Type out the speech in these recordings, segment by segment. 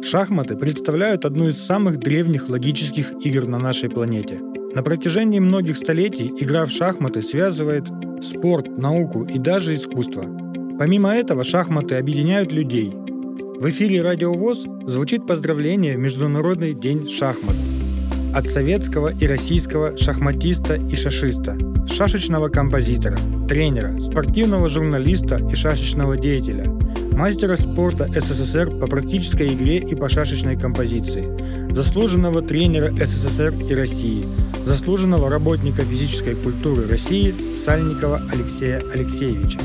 Шахматы представляют одну из самых древних логических игр на нашей планете. На протяжении многих столетий игра в шахматы связывает спорт, науку и даже искусство. Помимо этого, шахматы объединяют людей. В эфире Радио ВОС звучит поздравление в Международный день шахмат от советского и российского шахматиста и шашиста, шашечного композитора, тренера, спортивного журналиста и шашечного деятеля, мастера спорта СССР по практической игре и по шашечной композиции, заслуженного тренера СССР и России, заслуженного работника физической культуры России Сальникова Алексея Алексеевича.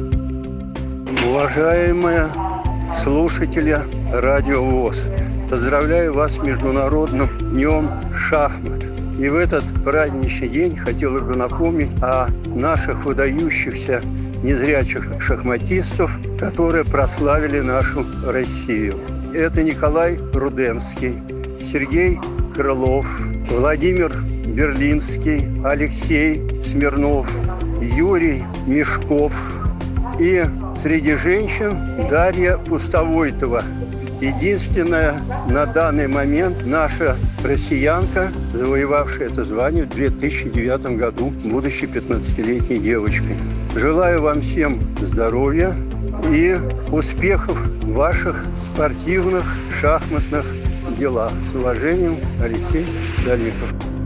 Уважаемые слушатели Радио ВОС, поздравляю вас с Международным днем шахмат. И в этот праздничный день хотел бы напомнить о наших выдающихся незрячих шахматистов, которые прославили нашу Россию. Это Николай Руденский, Сергей Крылов, Владимир Берлинский, Алексей Смирнов, Юрий Мешков и среди женщин Дарья Пустовойтова. Единственная на данный момент наша россиянка, завоевавшая это звание в 2009 году, будучи 15-летней девочкой. Желаю вам всем здоровья и успехов в ваших спортивных шахматных делах. С уважением, Алексей Сальников.